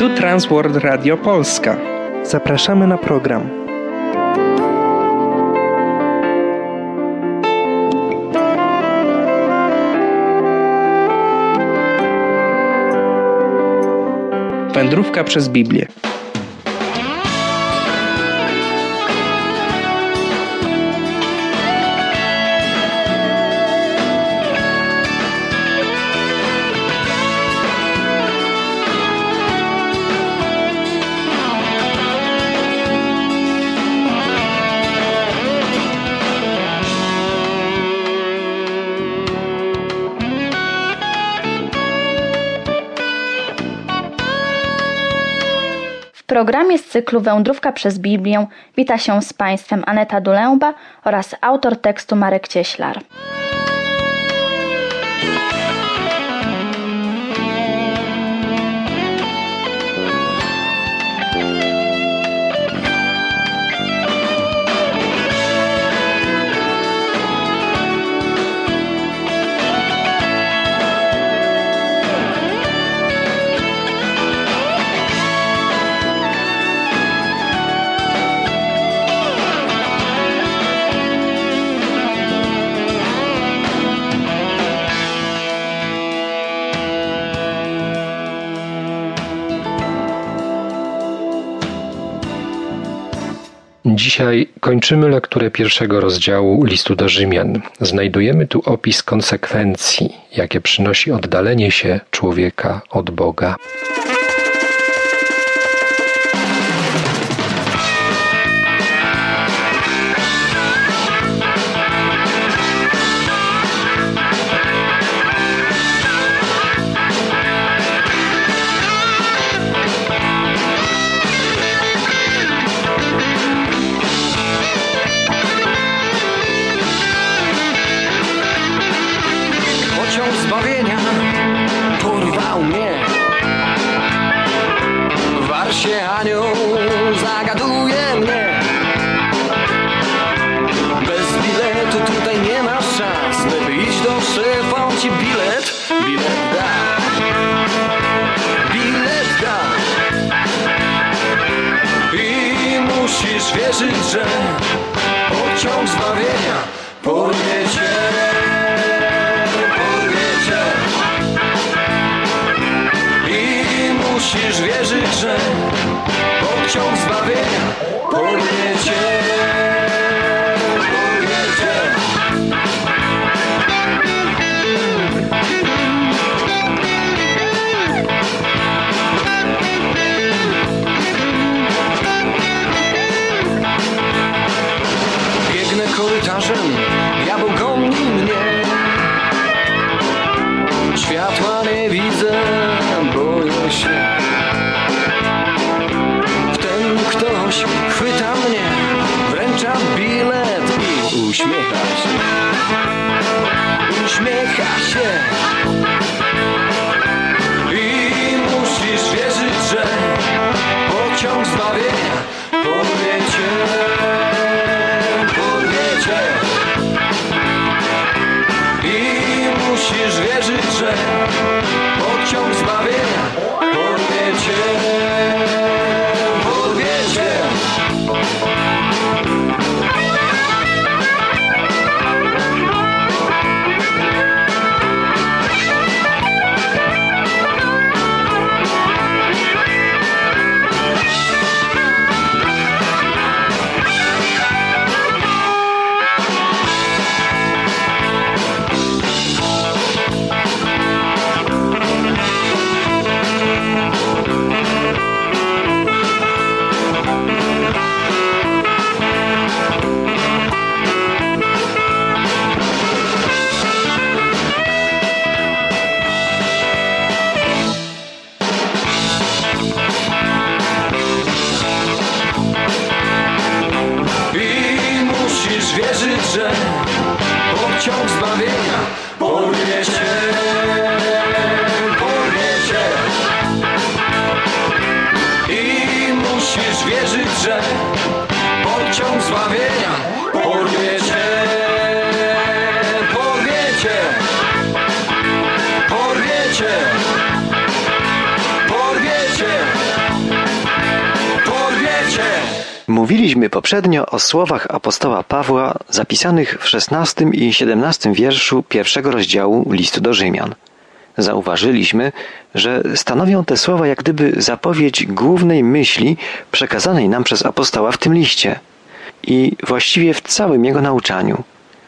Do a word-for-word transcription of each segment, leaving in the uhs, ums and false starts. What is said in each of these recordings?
Tu Transworld Radio Polska. Zapraszamy na program. Wędrówka przez Biblię. W programie z cyklu Wędrówka przez Biblię wita się z Państwem Aneta Dulęba oraz autor tekstu Marek Cieślar. Dzisiaj kończymy lekturę pierwszego rozdziału listu do Rzymian. Znajdujemy tu opis konsekwencji, jakie przynosi oddalenie się człowieka od Boga. Zbawienia porwał mnie. W warsie anioł zagaduje mnie. Bez biletu tutaj nie masz szans, by iść do szefa, on ci bilet, bilet da. Bilet da. I musisz wierzyć, że pociąg zbawienia porwie cię. Musisz wierzyć, że pociąg zbawienia porwie cię, porwie cię. Biegnę korytarzem, diabeł goni mnie. Światła nie widzę, boję się. Wtem ktoś chwyta mnie, wręcza bilet i uśmiecha się. Uśmiecha się. I musisz wierzyć, że pociąg zbawienia porwie cię, porwie cię. I musisz wierzyć, że pociąg zbawienia porwie cię, porwie cię. Że pociąg zbawienia porwie cię, porwie cię. I musisz wierzyć, że pociąg zbawienia porwie cię, porwie cię, porwie cię, porwie cię. Mówiliśmy poprzednio o słowach apostoła Pawła zapisanych w szesnastym i siedemnastym wierszu pierwszego rozdziału listu do Rzymian. Zauważyliśmy, że stanowią te słowa jak gdyby zapowiedź głównej myśli przekazanej nam przez apostoła w tym liście i właściwie w całym jego nauczaniu.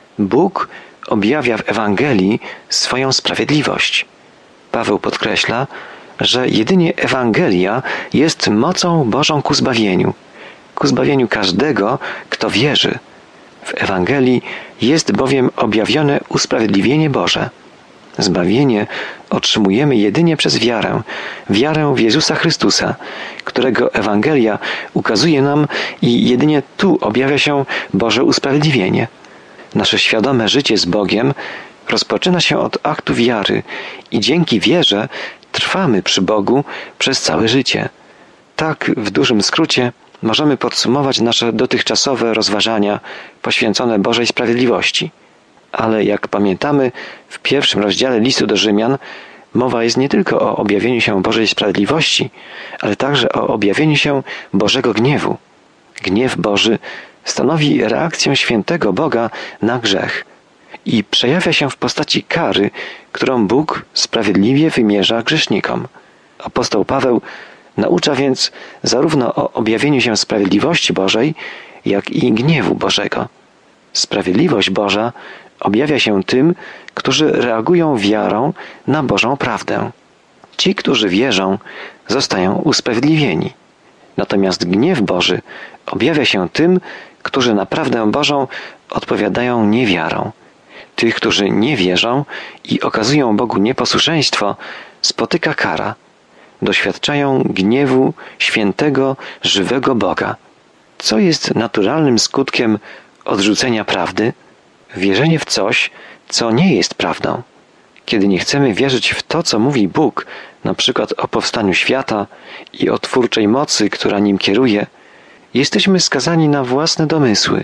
Bóg objawia w Ewangelii swoją sprawiedliwość. Paweł podkreśla, że jedynie Ewangelia jest mocą Bożą ku zbawieniu, ku zbawieniu każdego, kto wierzy. W Ewangelii jest bowiem objawione usprawiedliwienie Boże. Zbawienie otrzymujemy jedynie przez wiarę, wiarę w Jezusa Chrystusa, którego Ewangelia ukazuje nam i jedynie tu objawia się Boże usprawiedliwienie. Nasze świadome życie z Bogiem rozpoczyna się od aktu wiary i dzięki wierze trwamy przy Bogu przez całe życie. Tak w dużym skrócie możemy podsumować nasze dotychczasowe rozważania poświęcone Bożej sprawiedliwości. Ale jak pamiętamy, w pierwszym rozdziale listu do Rzymian mowa jest nie tylko o objawieniu się Bożej sprawiedliwości, ale także o objawieniu się Bożego gniewu. Gniew Boży stanowi reakcję świętego Boga na grzech i przejawia się w postaci kary, którą Bóg sprawiedliwie wymierza grzesznikom. Apostoł Paweł naucza więc zarówno o objawieniu się sprawiedliwości Bożej, jak i gniewu Bożego. Sprawiedliwość Boża objawia się tym, którzy reagują wiarą na Bożą prawdę. Ci, którzy wierzą, zostają usprawiedliwieni. Natomiast gniew Boży objawia się tym, którzy na prawdę Bożą odpowiadają niewiarą. Tych, którzy nie wierzą i okazują Bogu nieposłuszeństwo, spotyka kara. Doświadczają gniewu świętego, żywego Boga. Co jest naturalnym skutkiem odrzucenia prawdy? Wierzenie w coś, co nie jest prawdą. Kiedy nie chcemy wierzyć w to, co mówi Bóg, na przykład o powstaniu świata i o twórczej mocy, która nim kieruje, jesteśmy skazani na własne domysły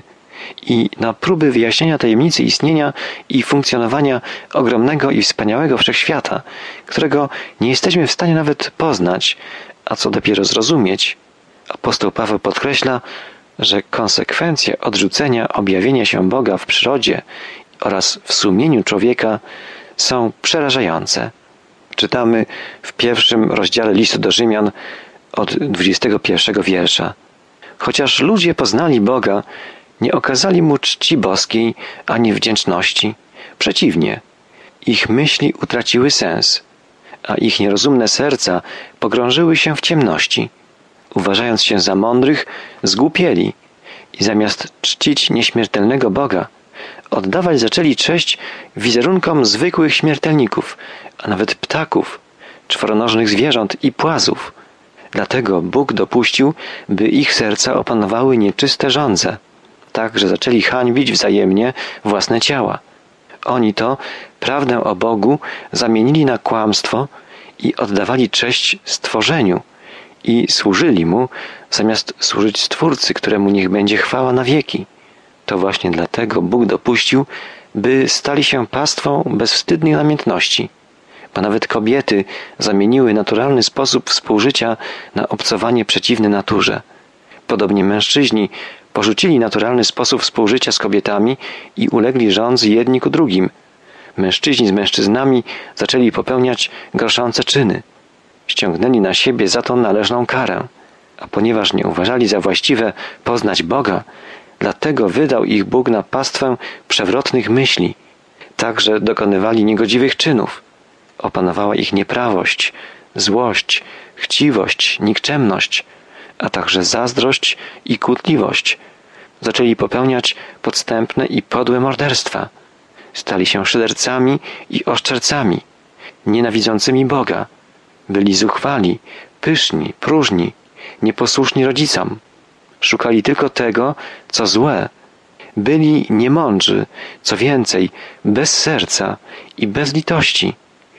i na próby wyjaśnienia tajemnicy istnienia i funkcjonowania ogromnego i wspaniałego wszechświata, którego nie jesteśmy w stanie nawet poznać, a co dopiero zrozumieć. Apostoł Paweł podkreśla, że konsekwencje odrzucenia objawienia się Boga w przyrodzie oraz w sumieniu człowieka są przerażające. Czytamy w pierwszym rozdziale listu do Rzymian od dwudziestego pierwszego wiersza. Chociaż ludzie poznali Boga, nie okazali Mu czci boskiej ani wdzięczności. Przeciwnie, ich myśli utraciły sens, a ich nierozumne serca pogrążyły się w ciemności. Uważając się za mądrych, zgłupieli i zamiast czcić nieśmiertelnego Boga, oddawać zaczęli cześć wizerunkom zwykłych śmiertelników, a nawet ptaków, czworonożnych zwierząt i płazów. Dlatego Bóg dopuścił, by ich serca opanowały nieczyste żądze, tak, że zaczęli hańbić wzajemnie własne ciała. Oni to prawdę o Bogu zamienili na kłamstwo i oddawali cześć stworzeniu i służyli Mu, zamiast służyć Stwórcy, któremu niech będzie chwała na wieki. To właśnie dlatego Bóg dopuścił, by stali się pastwą bezwstydnych namiętności, bo nawet kobiety zamieniły naturalny sposób współżycia na obcowanie przeciwne naturze. Podobnie mężczyźni porzucili naturalny sposób współżycia z kobietami i ulegli żądzy jedni ku drugim. Mężczyźni z mężczyznami zaczęli popełniać gorszące czyny. Ściągnęli na siebie za to należną karę, a ponieważ nie uważali za właściwe poznać Boga, dlatego wydał ich Bóg na pastwę przewrotnych myśli, tak że dokonywali niegodziwych czynów. Opanowała ich nieprawość, złość, chciwość, nikczemność, a także zazdrość i kłótliwość. Zaczęli popełniać podstępne i podłe morderstwa. Stali się szydercami i oszczercami, nienawidzącymi Boga. Byli zuchwali, pyszni, próżni, nieposłuszni rodzicom. Szukali tylko tego, co złe. Byli niemądrzy, co więcej, bez serca i bez litości.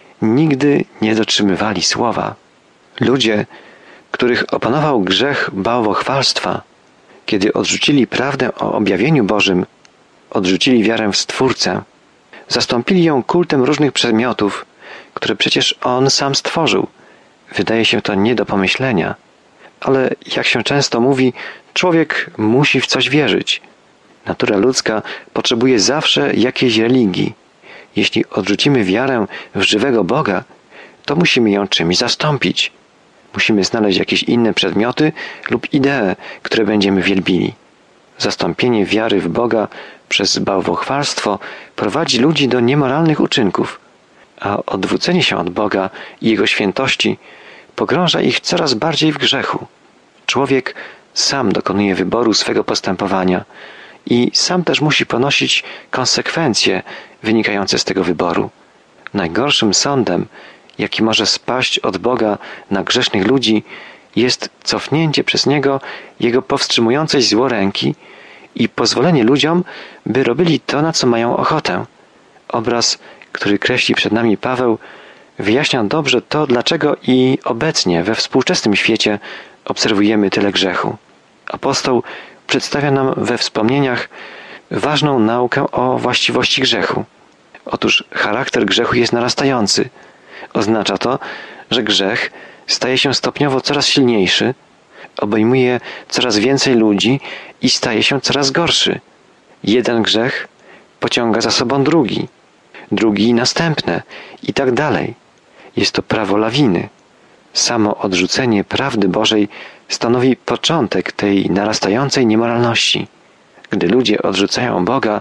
Nigdy nie dotrzymywali słowa. Ludzie, których opanował grzech bałwochwalstwa, kiedy odrzucili prawdę o objawieniu Bożym, odrzucili wiarę w Stwórcę, zastąpili ją kultem różnych przedmiotów, które przecież On sam stworzył. Wydaje się to nie do pomyślenia, ale jak się często mówi, człowiek musi w coś wierzyć. Natura ludzka potrzebuje zawsze jakiejś religii. Jeśli odrzucimy wiarę w żywego Boga, to musimy ją czymś zastąpić. Musimy znaleźć jakieś inne przedmioty lub idee, które będziemy wielbili. Zastąpienie wiary w Boga przez bałwochwalstwo prowadzi ludzi do niemoralnych uczynków, a odwrócenie się od Boga i Jego świętości pogrąża ich coraz bardziej w grzechu. Człowiek sam dokonuje wyboru swego postępowania i sam też musi ponosić konsekwencje wynikające z tego wyboru. Najgorszym sądem, jaki może spaść od Boga na grzesznych ludzi, jest cofnięcie przez Niego Jego powstrzymującej złoręki i pozwolenie ludziom, by robili to, na co mają ochotę. Obraz, który kreśli przed nami Paweł, wyjaśnia dobrze to, dlaczego i obecnie we współczesnym świecie obserwujemy tyle grzechu. Apostoł przedstawia nam we wspomnieniach ważną naukę o właściwości grzechu. Otóż charakter grzechu jest narastający. Oznacza to, że grzech staje się stopniowo coraz silniejszy, obejmuje coraz więcej ludzi i staje się coraz gorszy. Jeden grzech pociąga za sobą drugi, drugi następne i tak dalej. Jest to prawo lawiny. Samo odrzucenie prawdy Bożej stanowi początek tej narastającej niemoralności. Gdy ludzie odrzucają Boga,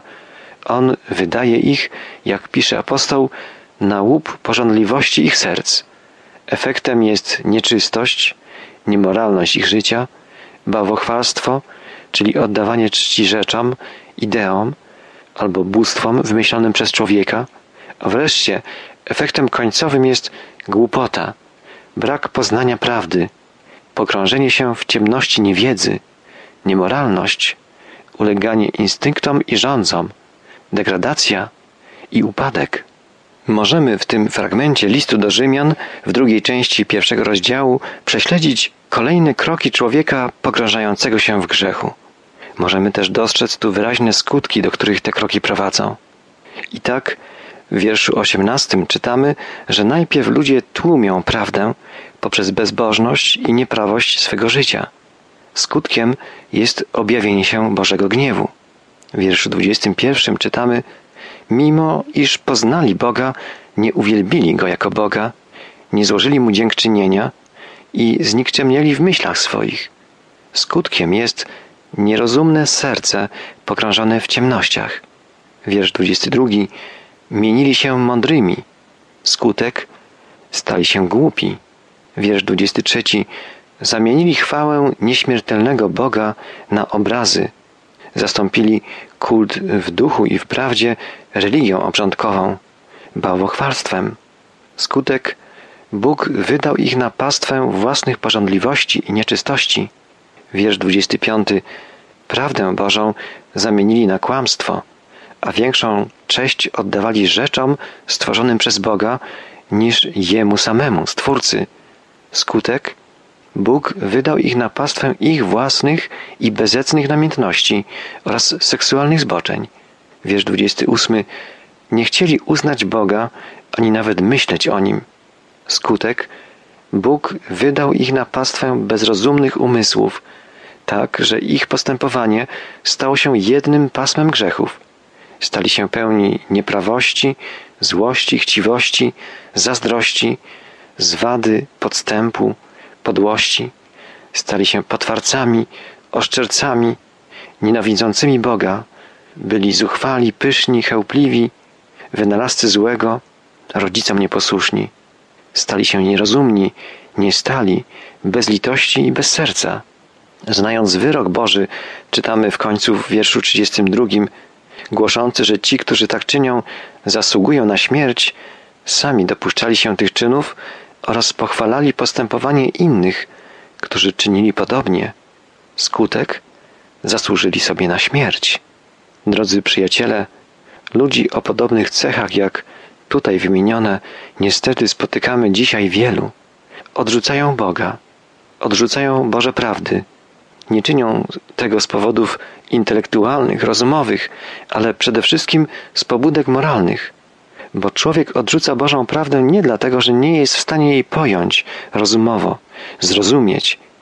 On wydaje ich, jak pisze apostoł, na łup pożądliwości ich serc. Efektem jest nieczystość, niemoralność ich życia, bałwochwalstwo, czyli oddawanie czci rzeczom, ideom albo bóstwom wymyślonym przez człowieka, a wreszcie efektem końcowym jest głupota, brak poznania prawdy, pogrążenie się w ciemności niewiedzy, niemoralność, uleganie instynktom i rządzom, degradacja i upadek. Możemy w tym fragmencie listu do Rzymian w drugiej części pierwszego rozdziału prześledzić kolejne kroki człowieka pogrążającego się w grzechu. Możemy też dostrzec tu wyraźne skutki, do których te kroki prowadzą. I tak w wierszu osiemnastym czytamy, że najpierw ludzie tłumią prawdę poprzez bezbożność i nieprawość swego życia. Skutkiem jest objawienie się Bożego gniewu. W wierszu dwudziestym pierwszym czytamy: mimo iż poznali Boga, nie uwielbili Go jako Boga, nie złożyli Mu dziękczynienia i znikczemnieli w myślach swoich. Skutkiem jest nierozumne serce pogrążone w ciemnościach. Wiersz dwudziesty drugi. Mienili się mądrymi. Skutek: stali się głupi. Wiersz dwudziesty trzeci. Zamienili chwałę nieśmiertelnego Boga na obrazy. Zastąpili kult w duchu i w prawdzie religią obrządkową, bałwochwalstwem. Skutek: Bóg wydał ich na pastwę własnych pożądliwości i nieczystości. Wiersz dwudziesty piąty. Prawdę Bożą zamienili na kłamstwo, a większą cześć oddawali rzeczom stworzonym przez Boga niż Jemu samemu, Stwórcy. Skutek: Bóg wydał ich na pastwę ich własnych i bezecnych namiętności oraz seksualnych zboczeń. Wiersz dwudziesty ósmy. Nie chcieli uznać Boga, ani nawet myśleć o Nim. Skutek: Bóg wydał ich na pastwę bezrozumnych umysłów, tak, że ich postępowanie stało się jednym pasmem grzechów. Stali się pełni nieprawości, złości, chciwości, zazdrości, zwady, podstępu, podłości. Stali się potwarcami, oszczercami, nienawidzącymi Boga. Byli zuchwali, pyszni, chełpliwi, wynalazcy złego, rodzicom nieposłuszni. Stali się nierozumni, nie stali, bez litości i bez serca. Znając wyrok Boży, czytamy w końcu w wierszu trzydziestym drugim, głoszący, że ci, którzy tak czynią, zasługują na śmierć, sami dopuszczali się tych czynów oraz pochwalali postępowanie innych, którzy czynili podobnie. Skutek: zasłużyli sobie na śmierć. Drodzy przyjaciele, ludzi o podobnych cechach jak tutaj wymienione niestety spotykamy dzisiaj wielu. Odrzucają Boga, odrzucają Boże prawdy. Nie czynią tego z powodów intelektualnych, rozumowych, ale przede wszystkim z pobudek moralnych. Bo człowiek odrzuca Bożą prawdę nie dlatego, że nie jest w stanie jej pojąć rozumowo, zrozumieć,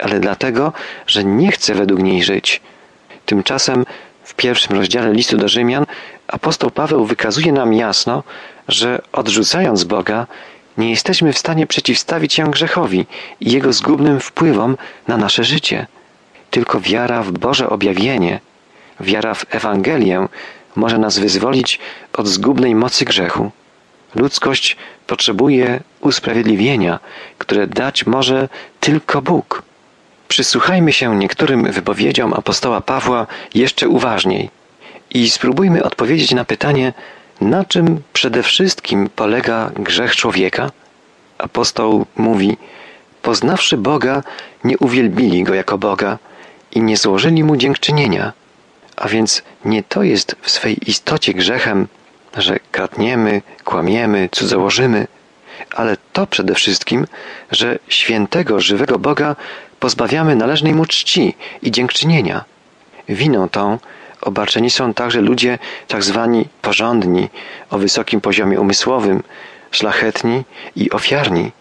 ale dlatego, że nie chce według niej żyć. Tymczasem w pierwszym rozdziale listu do Rzymian apostoł Paweł wykazuje nam jasno, że odrzucając Boga, nie jesteśmy w stanie przeciwstawić się grzechowi i jego zgubnym wpływom na nasze życie. Tylko wiara w Boże objawienie, wiara w Ewangelię może nas wyzwolić od zgubnej mocy grzechu. Ludzkość potrzebuje usprawiedliwienia, które dać może tylko Bóg. Przysłuchajmy się niektórym wypowiedziom apostoła Pawła jeszcze uważniej i spróbujmy odpowiedzieć na pytanie, na czym przede wszystkim polega grzech człowieka? Apostoł mówi, poznawszy Boga, nie uwielbili Go jako Boga i nie złożyli Mu dziękczynienia. A więc nie to jest w swej istocie grzechem, że kradniemy, kłamiemy, cudzołożymy, ale to przede wszystkim, że świętego, żywego Boga pozbawiamy należnej Mu czci i dziękczynienia. Winą tą obarczeni są także ludzie tak zwani porządni, o wysokim poziomie umysłowym, szlachetni i ofiarni.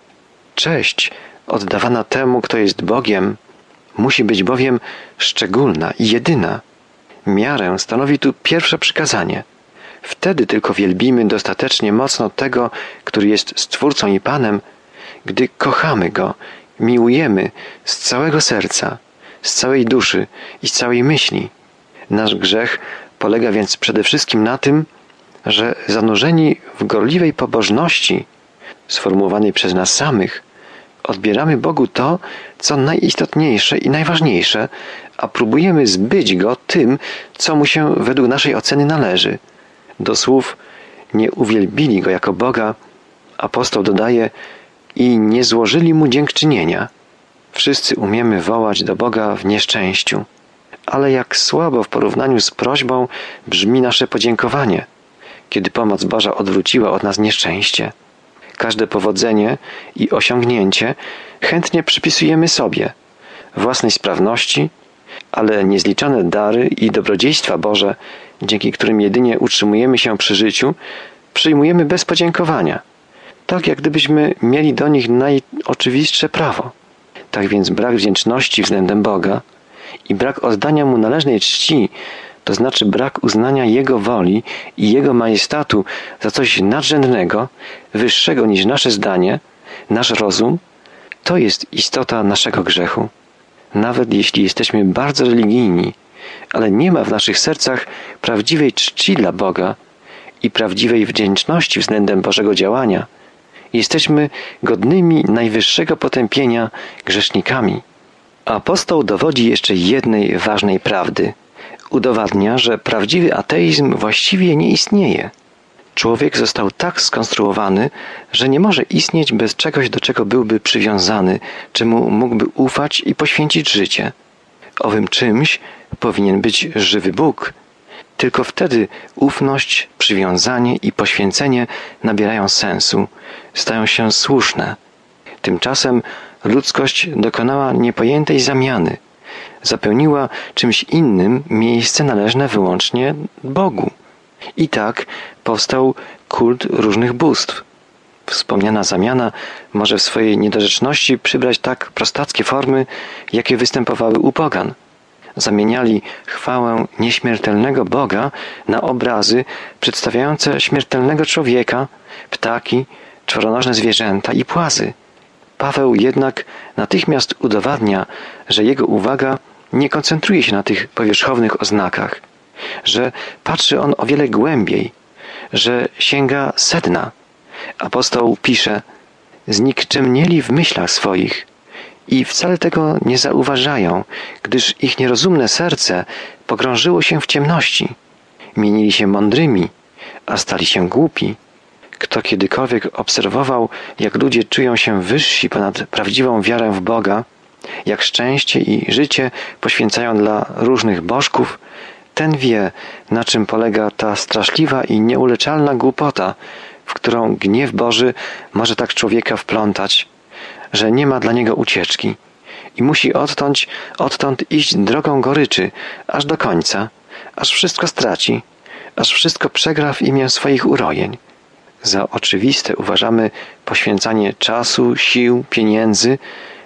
Cześć oddawana temu, kto jest Bogiem, musi być bowiem szczególna i jedyna. Miarę stanowi tu pierwsze przykazanie. Wtedy tylko wielbimy dostatecznie mocno tego, który jest Stwórcą i Panem, gdy kochamy Go, miłujemy z całego serca, z całej duszy i z całej myśli. Nasz grzech polega więc przede wszystkim na tym, że zanurzeni w gorliwej pobożności, sformułowanej przez nas samych, odbieramy Bogu to, co najistotniejsze i najważniejsze, a próbujemy zbyć Go tym, co Mu się według naszej oceny należy. Do słów nie uwielbili Go jako Boga, apostoł dodaje i nie złożyli Mu dziękczynienia. Wszyscy umiemy wołać do Boga w nieszczęściu, ale jak słabo w porównaniu z prośbą brzmi nasze podziękowanie, kiedy pomoc Boża odwróciła od nas nieszczęście. Każde powodzenie i osiągnięcie chętnie przypisujemy sobie, własnej sprawności, ale niezliczone dary i dobrodziejstwa Boże, dzięki którym jedynie utrzymujemy się przy życiu, przyjmujemy bez podziękowania, tak jak gdybyśmy mieli do nich najoczywistsze prawo. Tak więc brak wdzięczności względem Boga i brak oddania Mu należnej czci, to znaczy brak uznania Jego woli i Jego majestatu za coś nadrzędnego, wyższego niż nasze zdanie, nasz rozum, to jest istota naszego grzechu. Nawet jeśli jesteśmy bardzo religijni, ale nie ma w naszych sercach prawdziwej czci dla Boga i prawdziwej wdzięczności względem Bożego działania, jesteśmy godnymi najwyższego potępienia grzesznikami. Apostoł dowodzi jeszcze jednej ważnej prawdy. Udowadnia, że prawdziwy ateizm właściwie nie istnieje. Człowiek został tak skonstruowany, że nie może istnieć bez czegoś, do czego byłby przywiązany, czemu mógłby ufać i poświęcić życie. Owym czymś powinien być żywy Bóg. Tylko wtedy ufność, przywiązanie i poświęcenie nabierają sensu, stają się słuszne. Tymczasem ludzkość dokonała niepojętej zamiany. Zapełniła czymś innym miejsce należne wyłącznie Bogu. I tak powstał kult różnych bóstw. Wspomniana zamiana może w swojej niedorzeczności przybrać tak prostackie formy, jakie występowały u pogan. Zamieniali chwałę nieśmiertelnego Boga na obrazy przedstawiające śmiertelnego człowieka, ptaki, czworonożne zwierzęta i płazy. Paweł jednak natychmiast udowadnia, że jego uwaga nie koncentruje się na tych powierzchownych oznakach, że patrzy on o wiele głębiej, że sięga sedna. Apostoł pisze, znikczemnieli w myślach swoich i wcale tego nie zauważają, gdyż ich nierozumne serce pogrążyło się w ciemności. Mienili się mądrymi, a stali się głupi. Kto kiedykolwiek obserwował, jak ludzie czują się wyżsi ponad prawdziwą wiarę w Boga, jak szczęście i życie poświęcają dla różnych bożków, ten wie, na czym polega ta straszliwa i nieuleczalna głupota, w którą gniew Boży może tak człowieka wplątać, że nie ma dla niego ucieczki i musi odtąd, odtąd iść drogą goryczy, aż do końca, aż wszystko straci, aż wszystko przegra w imię swoich urojeń. Za oczywiste uważamy poświęcanie czasu, sił, pieniędzy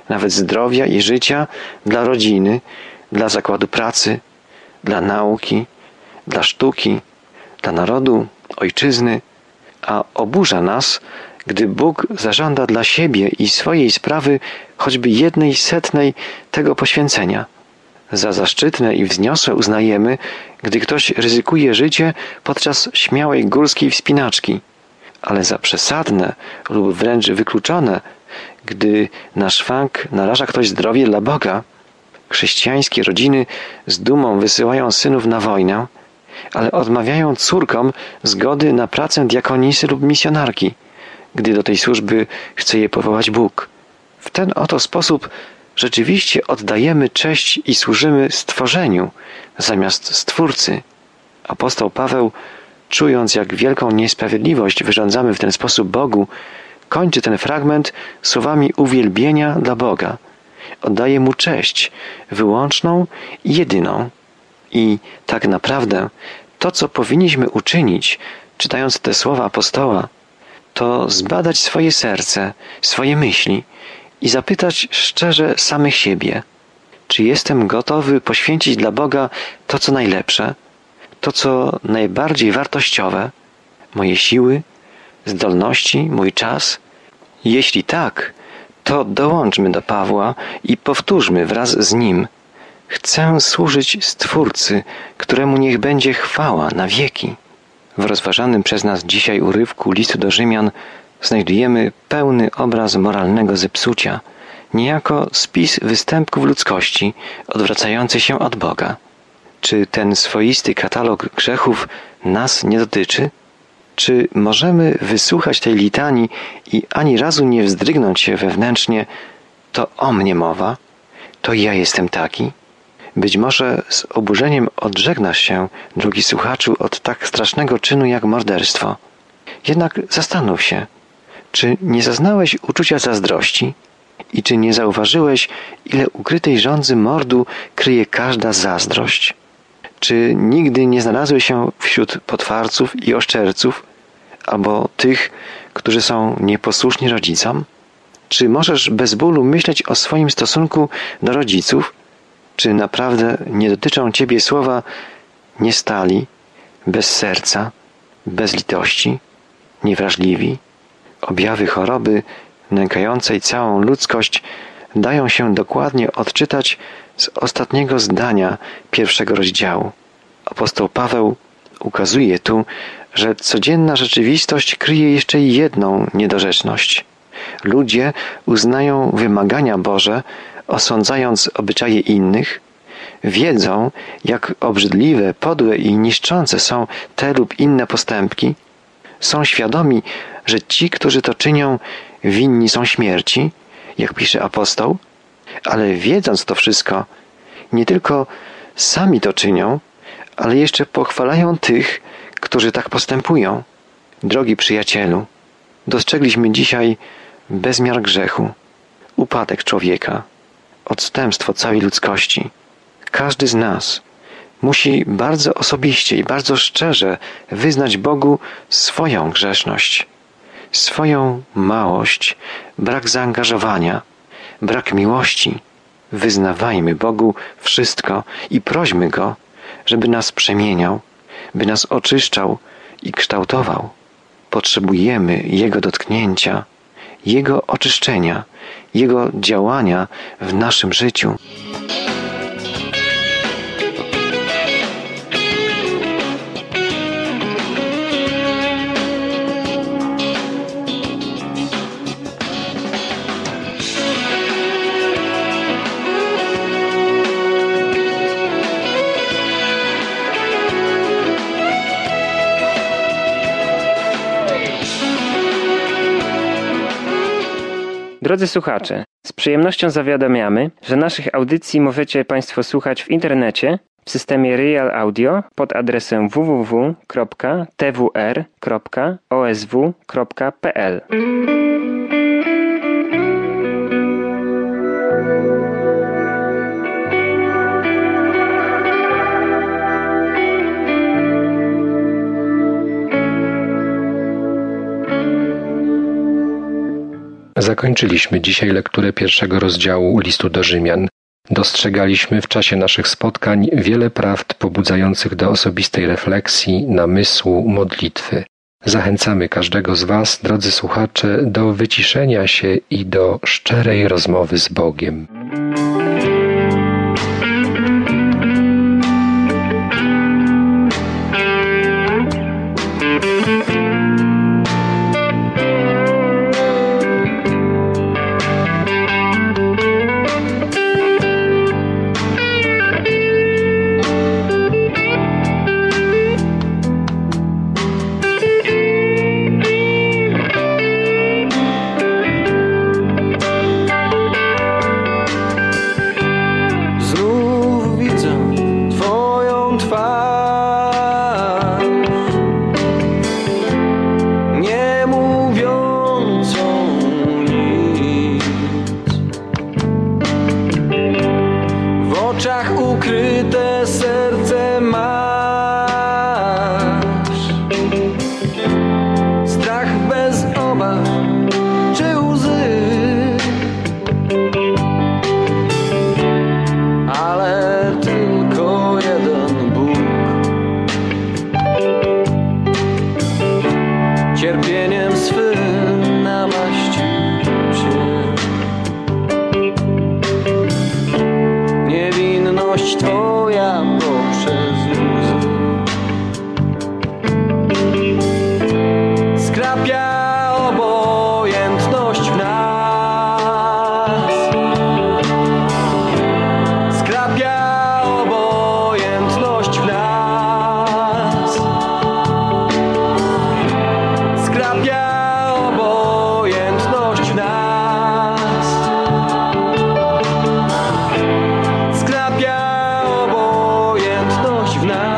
nawet zdrowia i życia dla rodziny, dla zakładu pracy, dla nauki, dla sztuki, dla narodu, ojczyzny, a oburza nas, gdy Bóg zażąda dla siebie i swojej sprawy choćby jednej setnej tego poświęcenia. Za zaszczytne i wzniosłe uznajemy, gdy ktoś ryzykuje życie podczas śmiałej górskiej wspinaczki, ale za przesadne lub wręcz wykluczone, gdy na szwank naraża ktoś zdrowie dla Boga. Chrześcijańskie rodziny z dumą wysyłają synów na wojnę, ale odmawiają córkom zgody na pracę diakonisy lub misjonarki, gdy do tej służby chce je powołać Bóg. W ten oto sposób rzeczywiście oddajemy cześć i służymy stworzeniu zamiast Stwórcy. Apostoł Paweł, czując jak wielką niesprawiedliwość wyrządzamy w ten sposób Bogu, kończy ten fragment słowami uwielbienia dla Boga. Oddaje Mu cześć, wyłączną i jedyną. I tak naprawdę to, co powinniśmy uczynić, czytając te słowa apostoła, to zbadać swoje serce, swoje myśli i zapytać szczerze samych siebie, czy jestem gotowy poświęcić dla Boga to, co najlepsze, to, co najbardziej wartościowe, moje siły, zdolności, mój czas? Jeśli tak, to dołączmy do Pawła i powtórzmy wraz z nim: chcę służyć Stwórcy, któremu niech będzie chwała na wieki. W rozważanym przez nas dzisiaj urywku listu do Rzymian znajdujemy pełny obraz moralnego zepsucia, niejako spis występków ludzkości odwracający się od Boga. Czy ten swoisty katalog grzechów nas nie dotyczy? Czy możemy wysłuchać tej litanii i ani razu nie wzdrygnąć się wewnętrznie: to o mnie mowa, to ja jestem taki? Być może z oburzeniem odżegnasz się, drogi słuchaczu, od tak strasznego czynu jak morderstwo. Jednak zastanów się, czy nie zaznałeś uczucia zazdrości i czy nie zauważyłeś, ile ukrytej żądzy mordu kryje każda zazdrość? Czy nigdy nie znalazłeś się wśród potwarców i oszczerców, albo tych, którzy są nieposłuszni rodzicom? Czy możesz bez bólu myśleć o swoim stosunku do rodziców? Czy naprawdę nie dotyczą Ciebie słowa niestali, bez serca, bez litości, niewrażliwi? Objawy choroby nękającej całą ludzkość dają się dokładnie odczytać z ostatniego zdania pierwszego rozdziału. Apostoł Paweł ukazuje tu, że codzienna rzeczywistość kryje jeszcze jedną niedorzeczność. Ludzie uznają wymagania Boże, osądzając obyczaje innych, wiedzą, jak obrzydliwe, podłe i niszczące są te lub inne postępki, są świadomi, że ci, którzy to czynią, winni są śmierci, jak pisze apostoł, ale wiedząc to wszystko, nie tylko sami to czynią, ale jeszcze pochwalają tych, którzy tak postępują. Drogi przyjacielu, dostrzegliśmy dzisiaj bezmiar grzechu, upadek człowieka, odstępstwo całej ludzkości. Każdy z nas musi bardzo osobiście i bardzo szczerze wyznać Bogu swoją grzeszność, swoją małość, brak zaangażowania, brak miłości. Wyznawajmy Bogu wszystko i prośmy Go, żeby nas przemieniał, by nas oczyszczał i kształtował. Potrzebujemy Jego dotknięcia, Jego oczyszczenia, Jego działania w naszym życiu. Drodzy słuchacze, z przyjemnością zawiadamiamy, że naszych audycji możecie Państwo słuchać w internecie w systemie Real Audio pod adresem w w w kropka t w r kropka o s w kropka p l. Za Zakończyliśmy dzisiaj lekturę pierwszego rozdziału listu do Rzymian. Dostrzegaliśmy w czasie naszych spotkań wiele prawd pobudzających do osobistej refleksji, namysłu, modlitwy. Zachęcamy każdego z Was, drodzy słuchacze, do wyciszenia się i do szczerej rozmowy z Bogiem. Ukryte serce masz, strach bez obaw czy łzy, ale tylko jeden Bóg cierpieniem swym namaścił cię. Niewinność Twoja poprzez łzy skrapia obojętność w nas, skrapia obojętność w nas, skrapia obojętność w nas, skrapia obojętność w nas.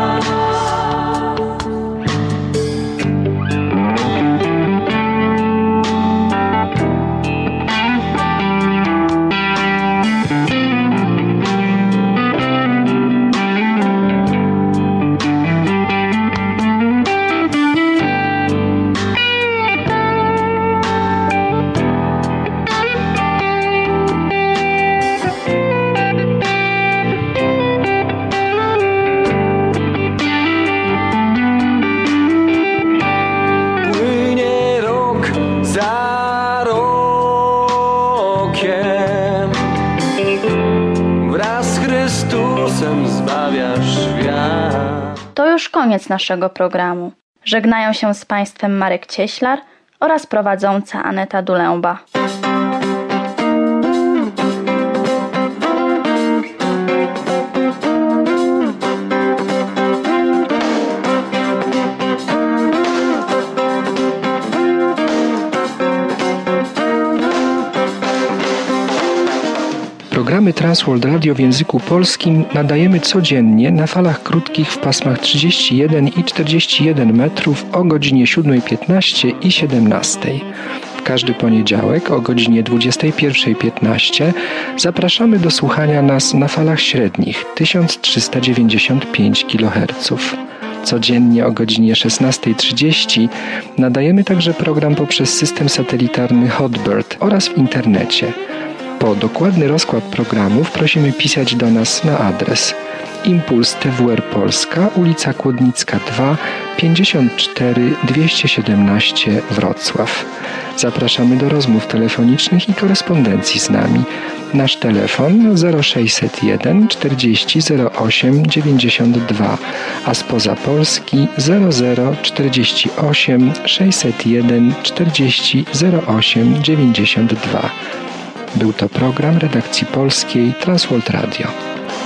Płynie rok za rokiem, wraz z Chrystusem zbawiasz świat. To już koniec naszego programu. Żegnają się z Państwem Marek Cieślar oraz prowadząca Aneta Dulęba. Programy Transworld Radio w języku polskim nadajemy codziennie na falach krótkich w pasmach trzydzieści jeden i czterdzieści jeden metrów o godzinie siódma piętnaście i siedemnasta. W każdy poniedziałek o godzinie dwudziesta pierwsza piętnaście zapraszamy do słuchania nas na falach średnich tysiąc trzysta dziewięćdziesiąt pięć kiloherców. Codziennie o godzinie szesnasta trzydzieści nadajemy także program poprzez system satelitarny Hotbird oraz w internecie. Po dokładny rozkład programów prosimy pisać do nas na adres Impuls T W R Polska, ulica Kłodnicka dwa, pięćdziesiąt cztery dwieście siedemnaście Wrocław. Zapraszamy do rozmów telefonicznych i korespondencji z nami. Nasz telefon zero sześćset jeden czterdzieści zero osiem dziewięćdziesiąt dwa, a spoza Polski zero zero czterdzieści osiem sześćset jeden czterdzieści zero osiem dziewięćdziesiąt dwa. Był to program redakcji polskiej Transworld Radio.